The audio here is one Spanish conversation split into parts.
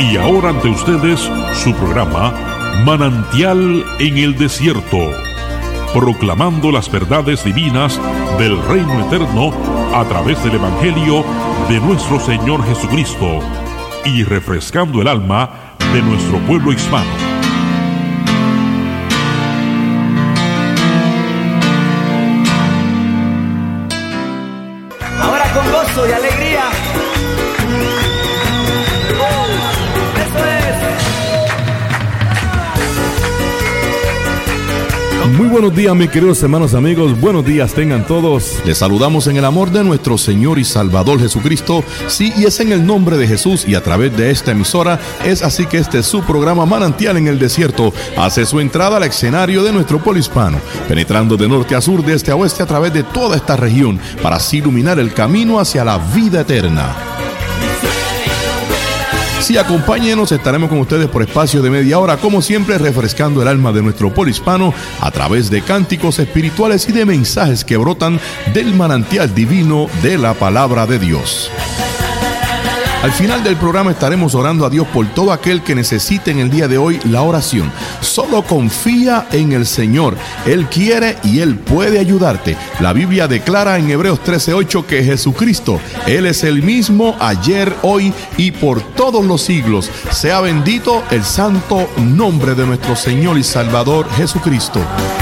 Y ahora ante ustedes su programa Manantial en el Desierto, proclamando las verdades divinas del reino eterno a través del Evangelio de nuestro Señor Jesucristo y refrescando el alma de nuestro pueblo hispano. Ahora con gozo y alegría. Muy buenos días, mis queridos hermanos, amigos. Buenos días tengan todos. Les saludamos en el amor de nuestro Señor y Salvador Jesucristo. Sí, y es en el nombre de Jesús y a través de esta emisora. Es así que este es su programa Manantial en el Desierto. Hace su entrada al escenario de nuestro pueblo hispano, penetrando de norte a sur, de este a oeste, a través de toda esta región, para así iluminar el camino hacia la vida eterna. Sí, acompáñenos, estaremos con ustedes por espacio de media hora, como siempre, refrescando el alma de nuestro pueblo hispano a través de cánticos espirituales y de mensajes que brotan del manantial divino de la palabra de Dios. Al final del programa estaremos orando a Dios por todo aquel que necesite en el día de hoy la oración. Solo confía en el Señor. Él quiere y Él puede ayudarte. La Biblia declara en Hebreos 13:8 que Jesucristo, Él es el mismo ayer, hoy y por todos los siglos. Sea bendito el santo nombre de nuestro Señor y Salvador Jesucristo.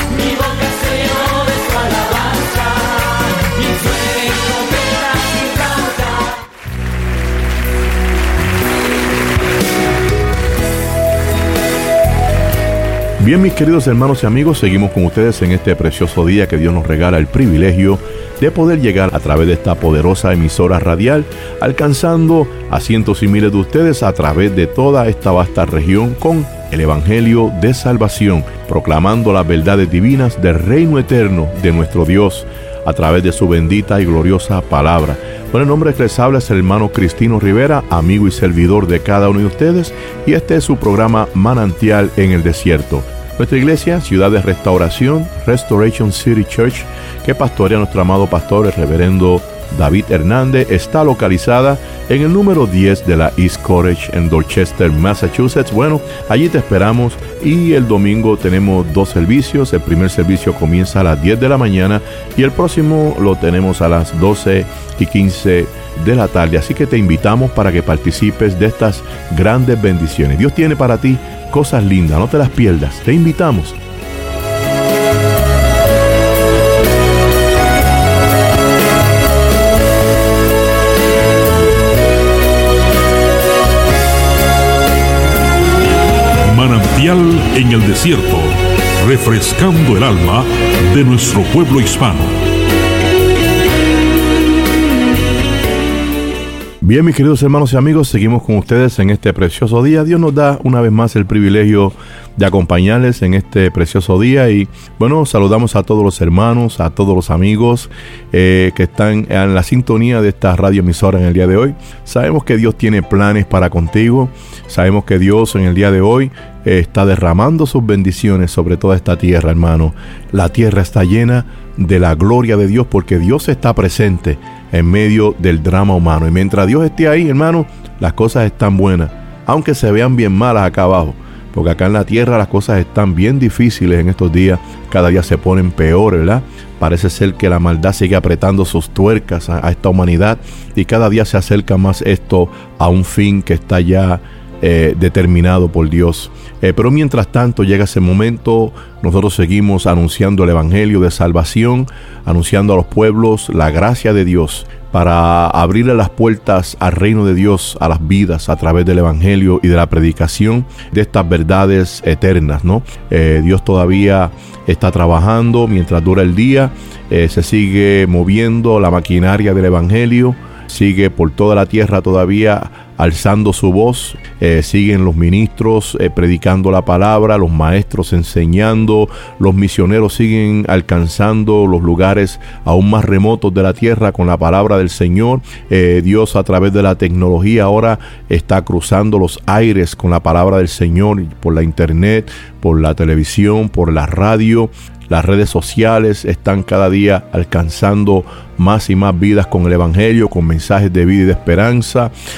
Bien, mis queridos hermanos y amigos, seguimos con ustedes en este precioso día que Dios nos regala el privilegio de poder llegar a través de esta poderosa emisora radial, alcanzando a cientos y miles de ustedes a través de toda esta vasta región con el Evangelio de salvación, proclamando las verdades divinas del reino eterno de nuestro Dios a través de su bendita y gloriosa palabra. Bueno, el nombre que les habla es el hermano Cristino Rivera, amigo y servidor de cada uno de ustedes, y este es su programa Manantial en el Desierto. Nuestra iglesia, Ciudad de Restauración, Restoration City Church, que pastorea nuestro amado pastor, el reverendo David Hernández, está localizada en el número 10 de la East Cottage en Dorchester, Massachusetts. Bueno, allí te esperamos y el domingo tenemos 2 servicios. El primer servicio comienza a las 10 de la mañana y el próximo lo tenemos a las 12:15 de la tarde. Así que te invitamos para que participes de estas grandes bendiciones. Dios tiene para ti cosas lindas, no te las pierdas. Te invitamos. Manantial en el Desierto, refrescando el alma de nuestro pueblo hispano. Bien, mis queridos hermanos y amigos, seguimos con ustedes en este precioso día. Dios nos da una vez más el privilegio de acompañarles en este precioso día y bueno, saludamos a todos los hermanos, a todos los amigos que están en la sintonía de esta radioemisora en el día de hoy. Sabemos que Dios tiene planes para contigo, sabemos que Dios en el día de hoy está derramando sus bendiciones sobre toda esta tierra, hermano. La tierra está llena de la gloria de Dios porque Dios está presente en medio del drama humano. Y mientras Dios esté ahí, hermano, las cosas están buenas, aunque se vean bien malas acá abajo, porque acá en la tierra las cosas están bien difíciles en estos días. Cada día se ponen peor, ¿verdad? Parece ser que la maldad sigue apretando sus tuercas a esta humanidad y cada día se acerca más esto a un fin que está ya determinado por Dios. Pero mientras tanto llega ese momento, nosotros seguimos anunciando el Evangelio de salvación, anunciando a los pueblos la gracia de Dios para abrirle las puertas al reino de Dios, a las vidas, a través del Evangelio y de la predicación de estas verdades eternas, ¿no? Dios todavía está trabajando mientras dura el día, se sigue moviendo la maquinaria del Evangelio, sigue por toda la tierra todavía alzando su voz, siguen los ministros predicando la palabra, los maestros enseñando, los misioneros siguen alcanzando los lugares aún más remotos de la tierra con la palabra del Señor. Dios a través de la tecnología ahora está cruzando los aires con la palabra del Señor por la internet, por la televisión, por la radio. Las redes sociales están cada día alcanzando más y más vidas con el Evangelio, con mensajes de vida y de esperanza.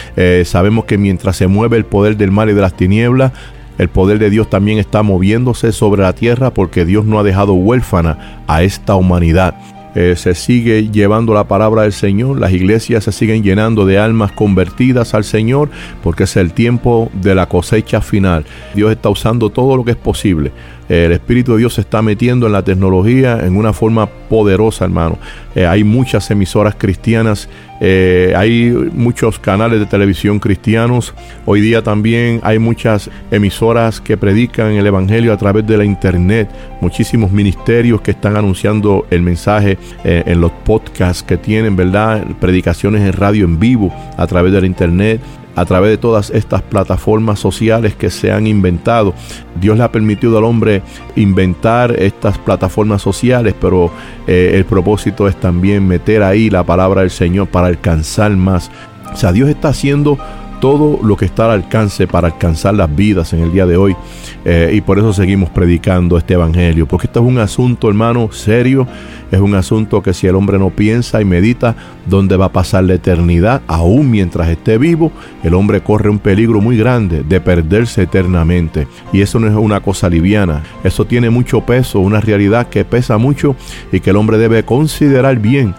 Sabemos que mientras se mueve el poder del mal y de las tinieblas, el poder de Dios también está moviéndose sobre la tierra, porque Dios no ha dejado huérfana a esta humanidad. Se sigue llevando la palabra del Señor, las iglesias se siguen llenando de almas convertidas al Señor, porque es el tiempo de la cosecha final. Dios está usando todo lo que es posible. El Espíritu de Dios se está metiendo en la tecnología en una forma poderosa, hermano. Hay muchas emisoras cristianas, hay muchos canales de televisión cristianos. Hoy día también hay muchas emisoras que predican el Evangelio a través de la internet. Muchísimos ministerios que están anunciando el mensaje en los podcasts que tienen, ¿verdad? Predicaciones en radio en vivo a través de la internet, a través de todas estas plataformas sociales que se han inventado. Dios le ha permitido al hombre inventar estas plataformas sociales, pero el propósito es también meter ahí la palabra del Señor para alcanzar más. O sea, Dios está haciendo todo lo que está al alcance para alcanzar las vidas en el día de hoy, y por eso seguimos predicando este evangelio, porque esto es un asunto, hermano, serio. Es un asunto que si el hombre no piensa y medita dónde va a pasar la eternidad, aún mientras esté vivo, el hombre corre un peligro muy grande de perderse eternamente. Y eso no es una cosa liviana, eso tiene mucho peso, una realidad que pesa mucho y que el hombre debe considerar bien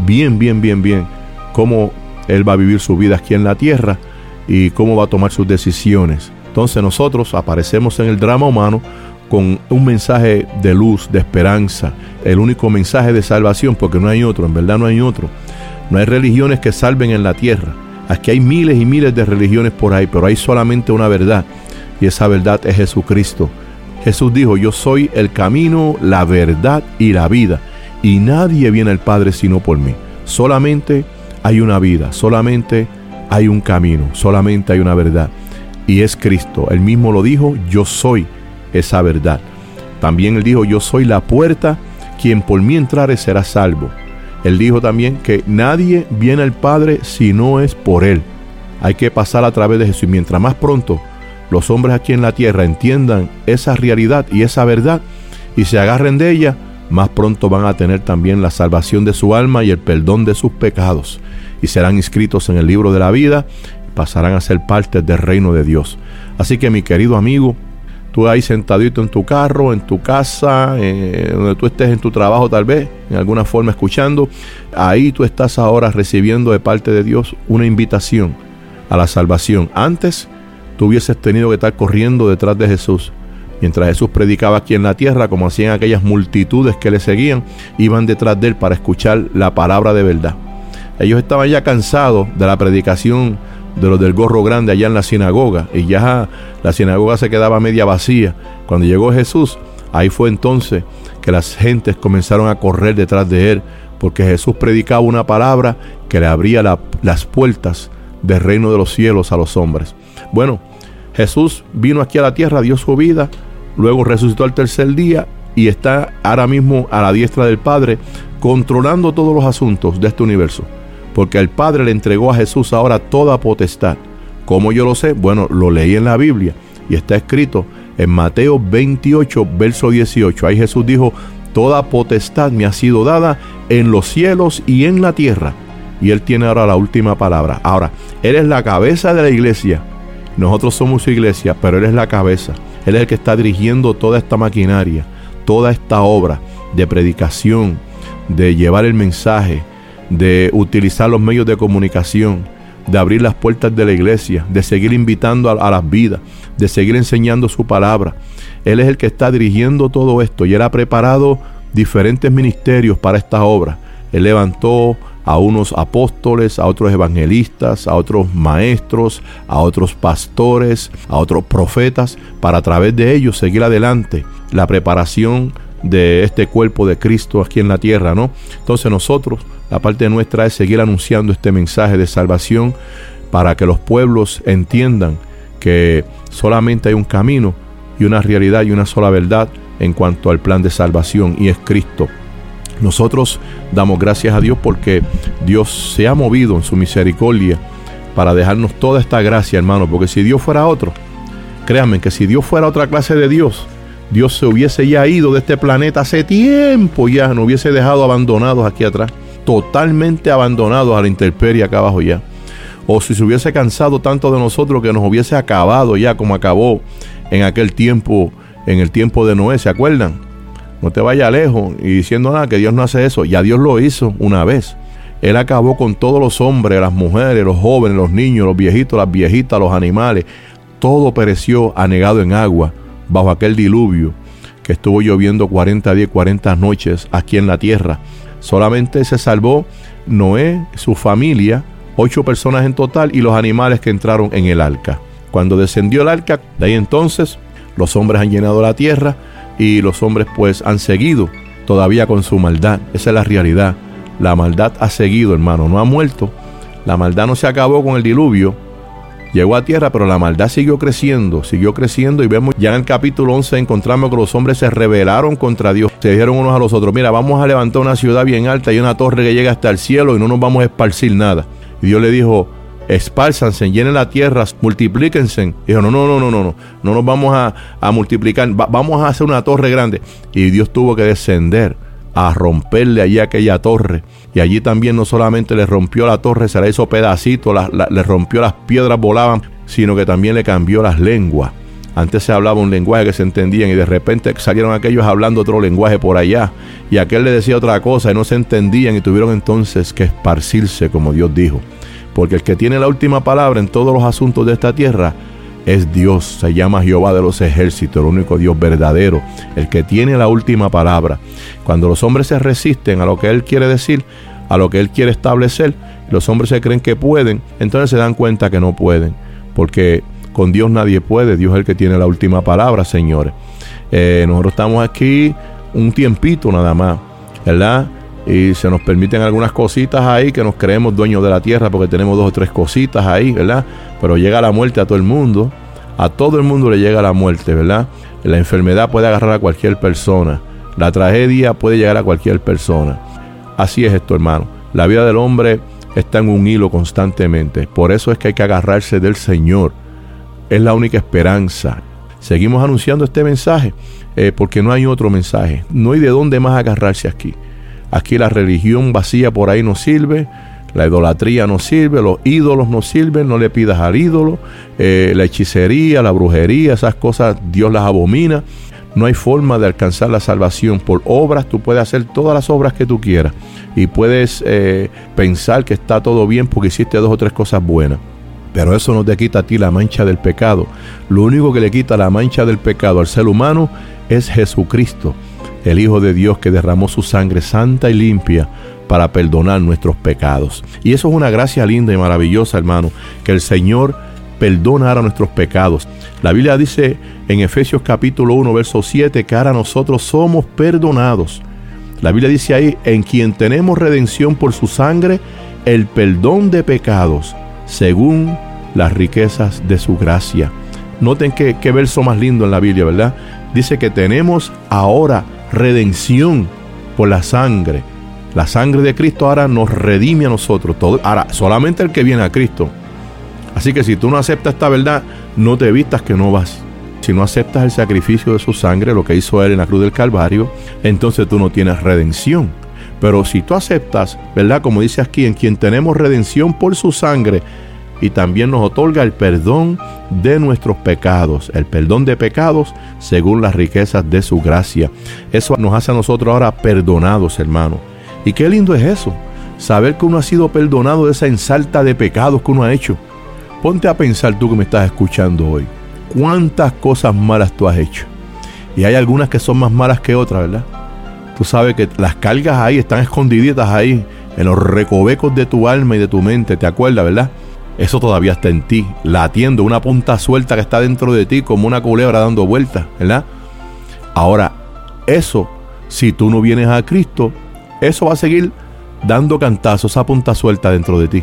cómo él va a vivir su vida aquí en la tierra y cómo va a tomar sus decisiones. Entonces nosotros aparecemos en el drama humano con un mensaje de luz, de esperanza, el único mensaje de salvación, porque no hay otro, en verdad no hay otro. No hay religiones que salven en la tierra. Aquí hay miles y miles de religiones por ahí, pero hay solamente una verdad, y esa verdad es Jesucristo. Jesús dijo: yo soy el camino, la verdad y la vida, y nadie viene al Padre sino por mí. Solamente hay una vida, solamente hay un camino, solamente hay una verdad, y es Cristo. Él mismo lo dijo: yo soy esa verdad. También él dijo: yo soy la puerta, quien por mí entrare será salvo. Él dijo también que nadie viene al Padre si no es por él. Hay que pasar a través de Jesús. Y mientras más pronto los hombres aquí en la tierra entiendan esa realidad y esa verdad y se agarren de ella, más pronto van a tener también la salvación de su alma y el perdón de sus pecados, y serán inscritos en el libro de la vida, pasarán a ser parte del reino de Dios. Así que, mi querido amigo, tú ahí sentadito en tu carro, en tu casa, donde tú estés en tu trabajo, tal vez, en alguna forma escuchando, ahí tú estás ahora recibiendo de parte de Dios una invitación a la salvación. Antes tú hubieses tenido que estar corriendo detrás de Jesús. Mientras Jesús predicaba aquí en la tierra, como hacían aquellas multitudes que le seguían, iban detrás de él para escuchar la palabra de verdad. Ellos estaban ya cansados de la predicación de los del gorro grande allá en la sinagoga, y ya la sinagoga se quedaba media vacía. Cuando llegó Jesús, ahí fue entonces que las gentes comenzaron a correr detrás de él, porque Jesús predicaba una palabra que le abría las puertas del reino de los cielos a los hombres. Bueno, Jesús vino aquí a la tierra, dio su vida, luego resucitó al tercer día y está ahora mismo a la diestra del Padre, controlando todos los asuntos de este universo, porque el Padre le entregó a Jesús ahora toda potestad. ¿Cómo yo lo sé? Bueno, lo leí en la Biblia y está escrito en Mateo 28, verso 18. Ahí Jesús dijo: toda potestad me ha sido dada en los cielos y en la tierra. Y Él tiene ahora la última palabra. Ahora, Él es la cabeza de la iglesia. Nosotros somos su iglesia, pero Él es la cabeza. Él es el que está dirigiendo toda esta maquinaria, toda esta obra de predicación, de llevar el mensaje, de utilizar los medios de comunicación, de abrir las puertas de la iglesia, de seguir invitando a las vidas, de seguir enseñando su palabra. Él es el que está dirigiendo todo esto, y Él ha preparado diferentes ministerios para esta obra. Él levantó a unos apóstoles, a otros evangelistas, a otros maestros, a otros pastores, a otros profetas, para a través de ellos seguir adelante la preparación de este cuerpo de Cristo aquí en la tierra, ¿no? Entonces nosotros, la parte nuestra es seguir anunciando este mensaje de salvación para que los pueblos entiendan que solamente hay un camino y una realidad y una sola verdad en cuanto al plan de salvación, y es Cristo. Nosotros damos gracias a Dios porque Dios se ha movido en su misericordia para dejarnos toda esta gracia, hermano, porque si Dios fuera otro, créanme que si Dios fuera otra clase de Dios, Dios se hubiese ya ido de este planeta hace tiempo, ya nos hubiese dejado abandonados aquí atrás, totalmente abandonados a la intemperie acá abajo ya. o si se hubiese cansado tanto de nosotros que nos hubiese acabado ya como acabó en aquel tiempo, en el tiempo de Noé, ¿se acuerdan? No te vayas lejos y diciendo nada, que Dios no hace eso. Ya Dios lo hizo una vez. Él acabó con todos los hombres, las mujeres, los jóvenes, los niños, los viejitos, las viejitas, los animales. Todo pereció anegado en agua bajo aquel diluvio que estuvo lloviendo 40 días, 40 noches aquí en la tierra. Solamente se salvó Noé, su familia, 8 personas en total, y los animales que entraron en el arca. Cuando descendió el arca, de ahí entonces los hombres han llenado la tierra y los hombres pues han seguido todavía con su maldad. Esa es la realidad. La maldad ha seguido, hermano, no ha muerto. La maldad no se acabó con el diluvio. Llegó a tierra, pero la maldad siguió creciendo y vemos ya en el capítulo 11 encontramos que los hombres se rebelaron contra Dios. Se dijeron unos a los otros, mira, vamos a levantar una ciudad bien alta y una torre que llega hasta el cielo y no nos vamos a esparcir nada. Y Dios le dijo, espárzanse, llenen la tierra, multiplíquense. Dijo, no nos vamos a multiplicar, vamos a hacer una torre grande. Y Dios tuvo que descender a romperle allí aquella torre. Y allí también no solamente le rompió la torre, se la hizo pedacitos, le rompió las piedras, volaban, sino que también le cambió las lenguas. Antes se hablaba un lenguaje que se entendían y de repente salieron aquellos hablando otro lenguaje por allá. Y aquel le decía otra cosa y no se entendían y tuvieron entonces que esparcirse como Dios dijo. Porque el que tiene la última palabra en todos los asuntos de esta tierra es Dios, se llama Jehová de los ejércitos, el único Dios verdadero, el que tiene la última palabra. Cuando los hombres se resisten a lo que Él quiere decir, a lo que Él quiere establecer, los hombres se creen que pueden, entonces se dan cuenta que no pueden, porque con Dios nadie puede. Dios es el que tiene la última palabra, señores. Nosotros estamos aquí un tiempito nada más, ¿verdad? Y se nos permiten algunas cositas ahí que nos creemos dueños de la tierra porque tenemos 2 o 3 cositas ahí, ¿verdad? Pero llega la muerte a todo el mundo le llega la muerte, ¿verdad? La enfermedad puede agarrar a cualquier persona, la tragedia puede llegar a cualquier persona. Así es esto, hermano. La vida del hombre está en un hilo constantemente, por eso es que hay que agarrarse del Señor. Es la única esperanza. Seguimos anunciando este mensaje porque no hay otro mensaje, no hay de dónde más agarrarse aquí. Aquí la religión vacía por ahí no sirve, la idolatría no sirve, los ídolos no sirven, no le pidas al ídolo, la hechicería, la brujería, esas cosas Dios las abomina. No hay forma de alcanzar la salvación por obras. Tú puedes hacer todas las obras que tú quieras y puedes pensar que está todo bien porque hiciste 2 o 3 cosas buenas, pero eso no te quita a ti la mancha del pecado. Lo único que le quita la mancha del pecado al ser humano es Jesucristo, el Hijo de Dios que derramó su sangre santa y limpia para perdonar nuestros pecados. Y eso es una gracia linda y maravillosa, hermano, que el Señor perdona ahora nuestros pecados. La Biblia dice en Efesios capítulo 1, verso 7, que ahora nosotros somos perdonados. La Biblia dice ahí, en quien tenemos redención por su sangre, el perdón de pecados, según las riquezas de su gracia. Noten qué verso más lindo en la Biblia, ¿verdad? Dice que tenemos ahora redención por la sangre. La sangre de Cristo ahora nos redime a nosotros. Ahora, solamente el que viene a Cristo. Así que si tú no aceptas esta verdad, no te vistas que no vas. Si no aceptas el sacrificio de su sangre, lo que hizo Él en la cruz del Calvario, entonces tú no tienes redención. Pero si tú aceptas, ¿verdad? Como dice aquí, en quien tenemos redención por su sangre, y también nos otorga el perdón de nuestros pecados, el perdón de pecados según las riquezas de su gracia. Eso nos hace a nosotros ahora perdonados, hermano. Y qué lindo es eso, saber que uno ha sido perdonado de esa ensalta de pecados que uno ha hecho. Ponte a pensar tú que me estás escuchando hoy, cuántas cosas malas tú has hecho. Y hay algunas que son más malas que otras, ¿verdad? Tú sabes que las cargas ahí están escondiditas ahí, en los recovecos de tu alma y de tu mente, ¿te acuerdas, verdad? Eso todavía está en ti, latiendo, una punta suelta que está dentro de ti como una culebra dando vueltas, ¿verdad? Ahora, eso, si tú no vienes a Cristo, eso va a seguir dando cantazos, esa punta suelta dentro de ti.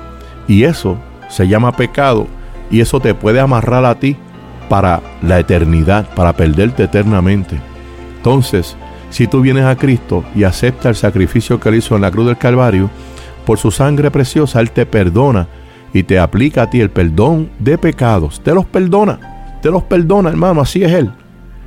Y eso se llama pecado, y eso te puede amarrar a ti para la eternidad, para perderte eternamente. Entonces, si tú vienes a Cristo y aceptas el sacrificio que Él hizo en la cruz del Calvario, por su sangre preciosa, Él te perdona y te aplica a ti el perdón de pecados. Te los perdona, hermano, así es Él.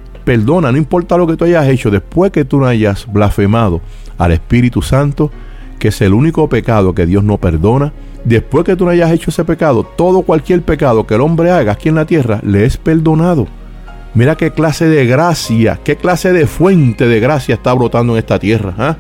Perdona, no importa lo que tú hayas hecho, después que tú no hayas blasfemado al Espíritu Santo, que es el único pecado que Dios no perdona. Después que tú no hayas hecho ese pecado, cualquier pecado que el hombre haga aquí en la tierra, le es perdonado. Mira qué clase de gracia, qué clase de fuente de gracia está brotando en esta tierra, ¿eh?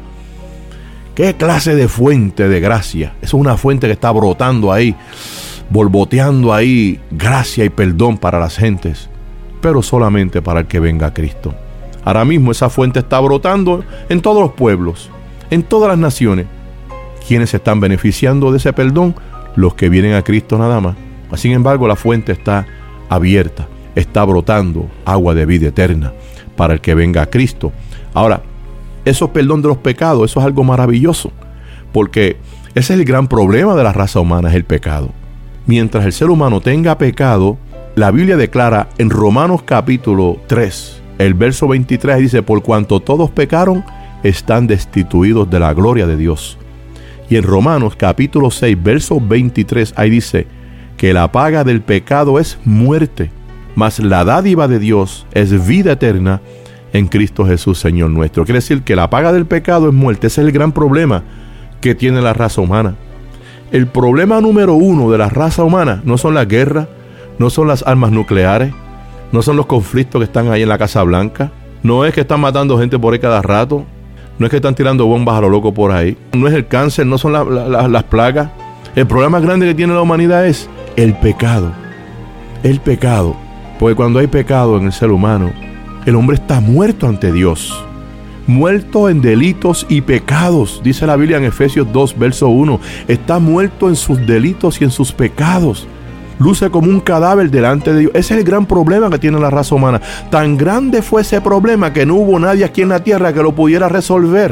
¿Qué clase de fuente de gracia? Es una fuente que está brotando ahí, borboteando ahí gracia y perdón para las gentes, pero solamente para el que venga a Cristo. Ahora mismo esa fuente está brotando en todos los pueblos, en todas las naciones. ¿Quiénes se están beneficiando de ese perdón? Los que vienen a Cristo nada más. Sin embargo, la fuente está abierta, está brotando agua de vida eterna para el que venga a Cristo. Ahora, eso perdón de los pecados, eso es algo maravilloso, porque ese es el gran problema de la raza humana, es el pecado. Mientras el ser humano tenga pecado, la Biblia declara en Romanos capítulo 3, el verso 23, dice: por cuanto todos pecaron, están destituidos de la gloria de Dios. Y en Romanos capítulo 6, verso 23, ahí dice que la paga del pecado es muerte, mas la dádiva de Dios es vida eterna en Cristo Jesús, Señor nuestro. Quiere decir que la paga del pecado es muerte. Ese es el gran problema que tiene la raza humana. El problema número uno de la raza humana no son las guerras, no son las armas nucleares, no son los conflictos que están ahí en la Casa Blanca, no es que están matando gente por ahí cada rato, no es que están tirando bombas a lo loco por ahí, no es el cáncer, no son las plagas. El problema más grande que tiene la humanidad es el pecado. El pecado. Porque cuando hay pecado en el ser humano, el hombre está muerto ante Dios, muerto en delitos y pecados. Dice la Biblia en Efesios 2, verso 1, está muerto en sus delitos y en sus pecados. Luce como un cadáver delante de Dios. Ese es el gran problema que tiene la raza humana. Tan grande fue ese problema que no hubo nadie aquí en la tierra que lo pudiera resolver.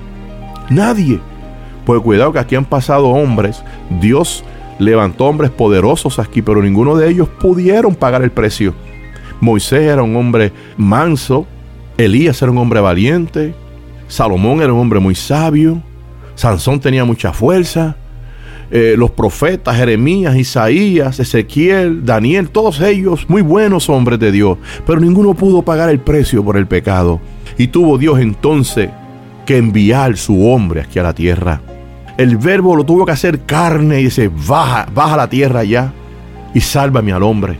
Nadie. Pues cuidado que aquí han pasado hombres. Dios levantó hombres poderosos aquí, pero ninguno de ellos pudieron pagar el precio. Moisés era un hombre manso, Elías era un hombre valiente, Salomón era un hombre muy sabio, Sansón tenía mucha fuerza, los profetas Jeremías, Isaías, Ezequiel, Daniel, todos ellos muy buenos hombres de Dios, pero ninguno pudo pagar el precio por el pecado. Y tuvo Dios entonces que enviar su hombre aquí a la tierra. El verbo lo tuvo que hacer carne y dice: baja a la tierra ya y sálvame al hombre.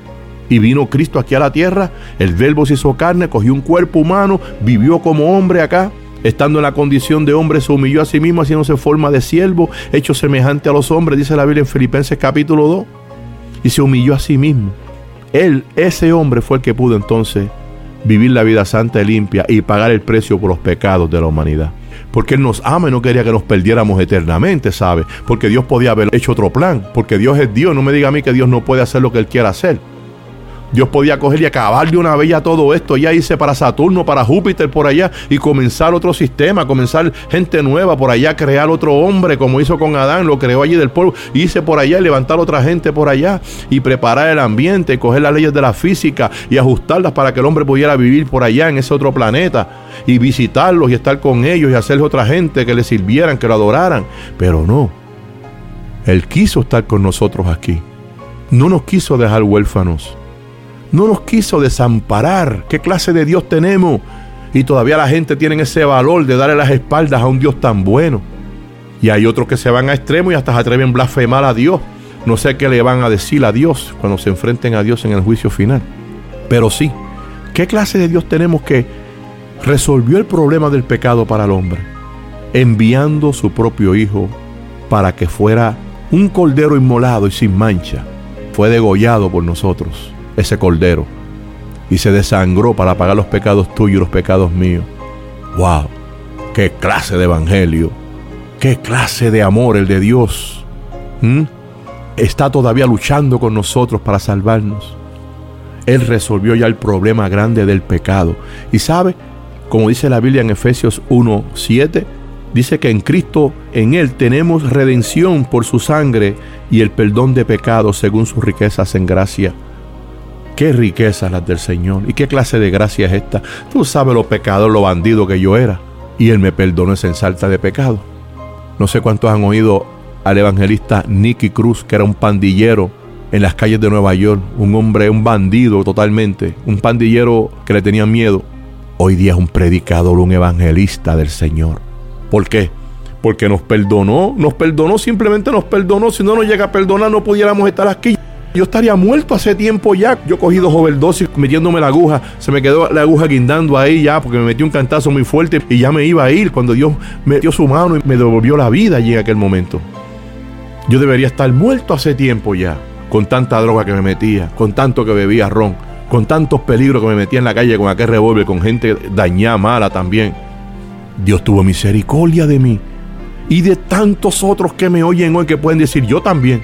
Y vino Cristo aquí a la tierra, el verbo se hizo carne, cogió un cuerpo humano, vivió como hombre acá, estando en la condición de hombre, se humilló a sí mismo, haciéndose forma de siervo, hecho semejante a los hombres, dice la Biblia en Filipenses capítulo 2, y se humilló a sí mismo. Él, ese hombre, fue el que pudo entonces vivir la vida santa y limpia y pagar el precio por los pecados de la humanidad. Porque Él nos ama y no quería que nos perdiéramos eternamente, ¿sabe? Porque Dios podía haber hecho otro plan, porque Dios es Dios. No me diga a mí que Dios no puede hacer lo que Él quiera hacer. Dios podía coger y acabar de una vez ya todo esto, ya irse para Saturno, para Júpiter por allá y comenzar otro sistema, comenzar gente nueva por allá, crear otro hombre como hizo con Adán, lo creó allí del polvo, irse por allá y levantar otra gente por allá y preparar el ambiente y coger las leyes de la física y ajustarlas para que el hombre pudiera vivir por allá en ese otro planeta y visitarlos y estar con ellos y hacerles otra gente que le sirvieran, que lo adoraran. Pero no, Él quiso estar con nosotros aquí, no nos quiso dejar huérfanos, no nos quiso desamparar. ¿Qué clase de Dios tenemos? Y todavía la gente tiene ese valor de darle las espaldas a un Dios tan bueno. Y hay otros que se van a extremo y hasta se atreven a blasfemar a Dios. No sé qué le van a decir a Dios cuando se enfrenten a Dios en el juicio final. Pero sí, ¿qué clase de Dios tenemos que resolvió el problema del pecado para el hombre, enviando su propio Hijo para que fuera un cordero inmolado y sin mancha? Fue degollado por nosotros ese cordero y se desangró para pagar los pecados tuyos y los pecados míos. ¡Wow! ¡Qué clase de evangelio! ¡Qué clase de amor el de Dios! Está todavía luchando con nosotros para salvarnos. Él resolvió ya el problema grande del pecado. Y sabe, como dice la Biblia en Efesios 1:7, dice que en Cristo, en Él tenemos redención por su sangre y el perdón de pecados según sus riquezas en gracia. ¡Qué riquezas las del Señor! ¿Y qué clase de gracia es esta? Tú sabes lo pecador, lo bandido que yo era, y Él me perdonó esa ensalta de pecado. No sé cuántos han oído al evangelista Nicky Cruz, que era un pandillero en las calles de Nueva York, un hombre, un bandido totalmente, un pandillero que le tenían miedo. Hoy día es un predicador, un evangelista del Señor. ¿Por qué? porque nos perdonó, simplemente nos perdonó. Si no nos llega a perdonar, no pudiéramos estar aquí. Yo estaría muerto hace tiempo ya. Yo cogí 2 overdosis metiéndome la aguja. Se me quedó la aguja guindando ahí ya, porque me metió un cantazo muy fuerte y ya me iba a ir cuando Dios metió su mano y me devolvió la vida allí en aquel momento. Yo debería estar muerto hace tiempo ya, con tanta droga que me metía, con tanto que bebía ron, con tantos peligros que me metía en la calle con aquel revólver, con gente dañada, mala también. Dios tuvo misericordia de mí y de tantos otros que me oyen hoy que pueden decir, yo también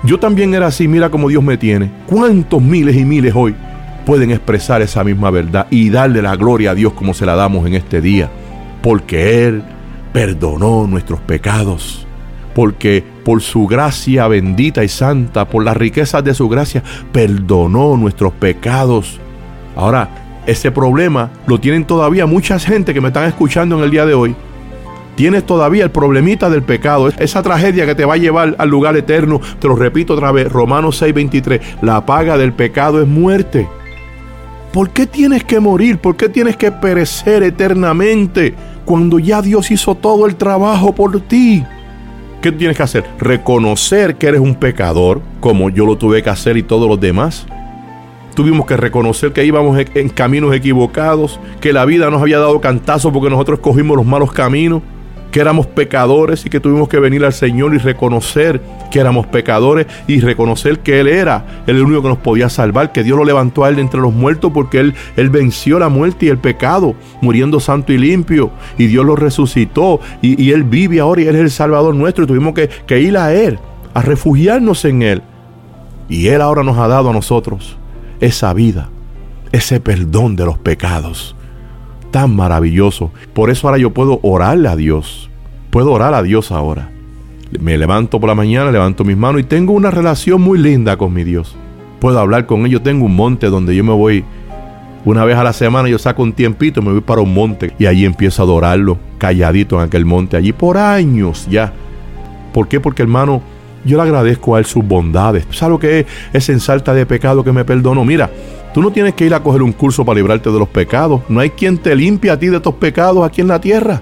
era así, mira cómo Dios me tiene. ¿Cuántos miles y miles hoy pueden expresar esa misma verdad y darle la gloria a Dios como se la damos en este día? Porque Él perdonó nuestros pecados. Porque por su gracia bendita y santa, por las riquezas de su gracia, perdonó nuestros pecados. Ahora, ese problema lo tienen todavía mucha gente que me están escuchando en el día de hoy. Tienes todavía el problemita del pecado, esa tragedia que te va a llevar al lugar eterno. Te lo repito otra vez, Romanos 6:23, la paga del pecado es muerte. ¿Por qué tienes que morir? ¿Por qué tienes que perecer eternamente cuando ya Dios hizo todo el trabajo por ti? ¿Qué tienes que hacer? Reconocer que eres un pecador, como yo lo tuve que hacer y todos los demás. Tuvimos que reconocer que íbamos en caminos equivocados, que la vida nos había dado cantazo porque nosotros escogimos los malos caminos, que éramos pecadores y que tuvimos que venir al Señor y reconocer que éramos pecadores y reconocer que Él era el único que nos podía salvar, que Dios lo levantó a Él de entre los muertos porque Él venció la muerte y el pecado, muriendo santo y limpio, y Dios lo resucitó y Él vive ahora y Él es el Salvador nuestro, y tuvimos que ir a Él, a refugiarnos en Él, y Él ahora nos ha dado a nosotros esa vida, ese perdón de los pecados tan maravilloso. Por eso ahora yo puedo orarle a Dios. Puedo orar a Dios ahora. Me levanto por la mañana, levanto mis manos y tengo una relación muy linda con mi Dios. Puedo hablar con Él. Yo tengo un monte donde yo me voy una vez a la semana. Yo saco un tiempito y me voy para un monte y allí empiezo a adorarlo, calladito en aquel monte, allí por años ya. ¿Por qué? Porque, hermano, yo le agradezco a Él sus bondades. ¿Sabes lo que es en salta de pecado que me perdonó? Mira, tú no tienes que ir a coger un curso para librarte de los pecados. No hay quien te limpie a ti de tus pecados aquí en la tierra.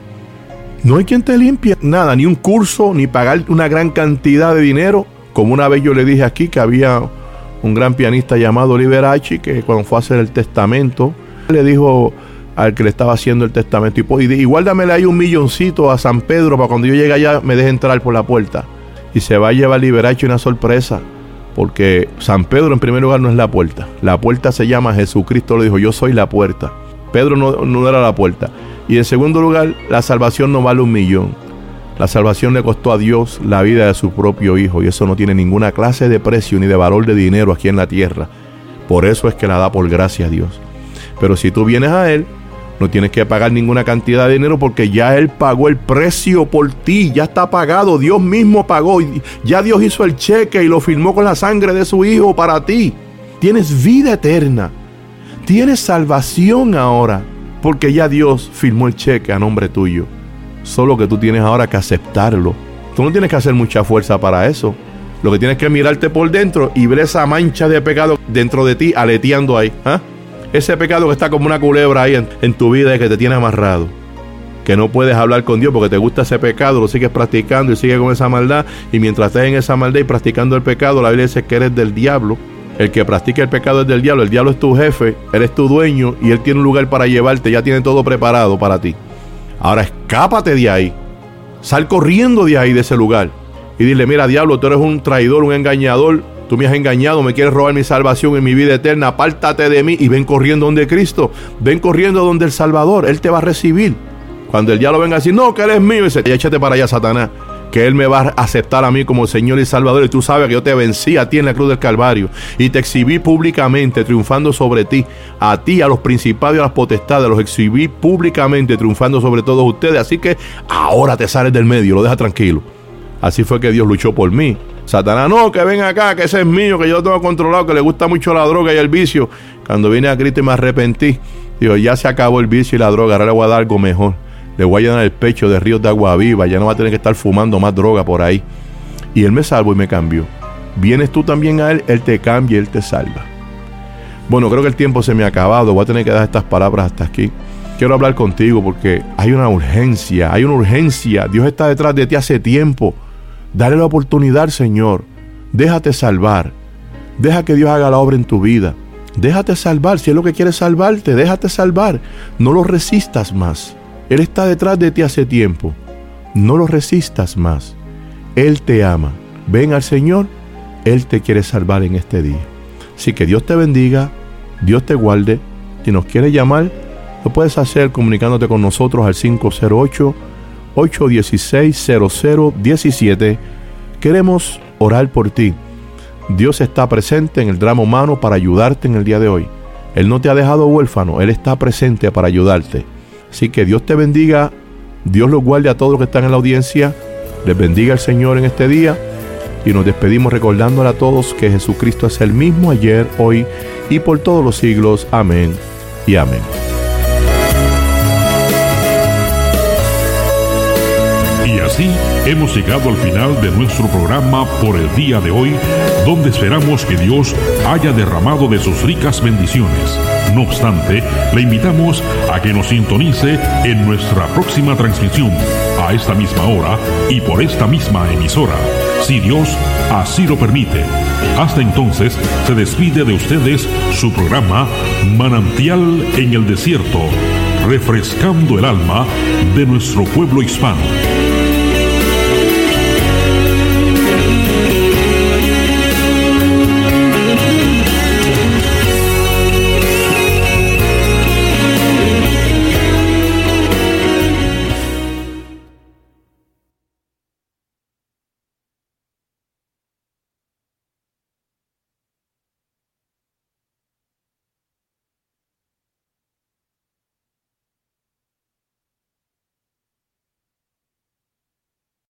No hay quien te limpie nada, ni un curso, ni pagar una gran cantidad de dinero. Como una vez yo le dije aquí que había un gran pianista llamado Liberace que cuando fue a hacer el testamento, le dijo al que le estaba haciendo el testamento, y guárdamele ahí $1 milloncito a San Pedro para cuando yo llegue allá me deje entrar por la puerta. Y se va a llevar Liberace una sorpresa, porque San Pedro en primer lugar no es la puerta. La puerta se llama Jesucristo, le dijo, yo soy la puerta. Pedro no era la puerta. Y en segundo lugar, la salvación no vale $1 millón. La salvación le costó a Dios la vida de su propio Hijo, y eso no tiene ninguna clase de precio ni de valor de dinero aquí en la tierra. Por eso es que la da por gracia a Dios. Pero si tú vienes a Él, no tienes que pagar ninguna cantidad de dinero porque ya Él pagó el precio por ti. Ya está pagado. Dios mismo pagó. Ya Dios hizo el cheque y lo firmó con la sangre de su Hijo para ti. Tienes vida eterna. Tienes salvación ahora porque ya Dios firmó el cheque a nombre tuyo. Solo que tú tienes ahora que aceptarlo. Tú no tienes que hacer mucha fuerza para eso. Lo que tienes que mirarte por dentro y ver esa mancha de pecado dentro de ti aleteando ahí. Ese pecado que está como una culebra ahí en tu vida y que te tiene amarrado. Que no puedes hablar con Dios porque te gusta ese pecado, lo sigues practicando y sigues con esa maldad. Y mientras estés en esa maldad y practicando el pecado, la Biblia dice que eres del diablo. El que practica el pecado es del diablo. El diablo es tu jefe, eres tu dueño y él tiene un lugar para llevarte. Ya tiene todo preparado para ti. Ahora escápate de ahí. Sal corriendo de ahí, de ese lugar. Y dile, mira, diablo, tú eres un traidor, un engañador. Tú me has engañado, me quieres robar mi salvación y mi vida eterna. Apártate de mí y ven corriendo donde Cristo. Ven corriendo donde el Salvador. Él te va a recibir. Cuando el diablo venga a decir, no, que Él es mío, dice, échate para allá, Satanás. Que Él me va a aceptar a mí como Señor y Salvador. Y tú sabes que yo te vencí a ti en la cruz del Calvario. Y te exhibí públicamente, triunfando sobre ti. A ti, a los principados y a las potestades, los exhibí públicamente, triunfando sobre todos ustedes. Así que ahora te sales del medio, lo dejas tranquilo. Así fue que Dios luchó por mí. Satanás, no, que ven acá, que ese es mío, que yo lo tengo controlado, que le gusta mucho la droga y el vicio. Cuando vine a Cristo y me arrepentí, digo, ya se acabó el vicio y la droga, ahora le voy a dar algo mejor. Le voy a llenar el pecho de ríos de agua viva, ya no va a tener que estar fumando más droga por ahí. Y Él me salvó y me cambió. Vienes tú también a Él, Él te cambia, Él te salva. Bueno, creo que el tiempo se me ha acabado, voy a tener que dar estas palabras hasta aquí. quiero hablar contigo porque hay una urgencia. Dios está detrás de ti hace tiempo. Dale la oportunidad, Señor. Déjate salvar. Deja que Dios haga la obra en tu vida. Déjate salvar. Si es lo que quiere salvarte, déjate salvar. No lo resistas más. Él está detrás de ti hace tiempo. No lo resistas más. Él te ama. Ven al Señor. Él te quiere salvar en este día. Así que Dios te bendiga. Dios te guarde. Si nos quieres llamar, lo puedes hacer comunicándote con nosotros al 508-816-0017. Queremos orar por ti. Dios está presente en el drama humano para ayudarte en el día de hoy. Él no te ha dejado huérfano. Él está presente para ayudarte. Así que Dios te bendiga. Dios los guarde a todos los que están en la audiencia. Les bendiga el Señor en este día. Y nos despedimos recordándole a todos que Jesucristo es el mismo ayer, hoy y por todos los siglos. Amén y amén. Y así hemos llegado al final de nuestro programa por el día de hoy, donde esperamos que Dios haya derramado de sus ricas bendiciones. No obstante, le invitamos a que nos sintonice en nuestra próxima transmisión, a esta misma hora y por esta misma emisora, si Dios así lo permite. Hasta entonces, se despide de ustedes su programa Manantial en el Desierto, refrescando el alma de nuestro pueblo hispano.